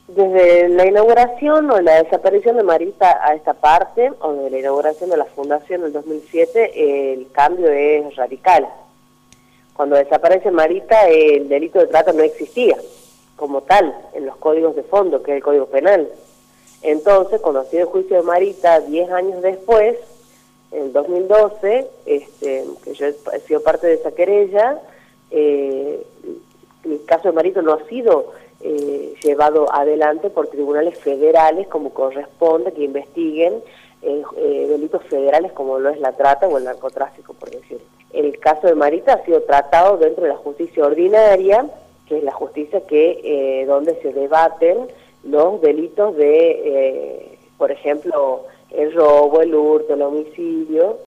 Desde la inauguración o la desaparición de Marita a esta parte, o de la inauguración de la fundación en el 2007, el cambio es radical. Cuando desaparece Marita, el delito de trata no existía como tal en los códigos de fondo, que es el Código Penal. Entonces, cuando ha sido el juicio de Marita, 10 años después, en el 2012, que yo he sido parte de esa querella, el caso de Marita no ha sido llevado adelante por tribunales federales como corresponde, que investiguen delitos federales como lo es la trata o el narcotráfico, por decir. El caso de Marita ha sido tratado dentro de la justicia ordinaria, que es la justicia que donde se debaten los delitos de, por ejemplo, el robo, el hurto, el homicidio,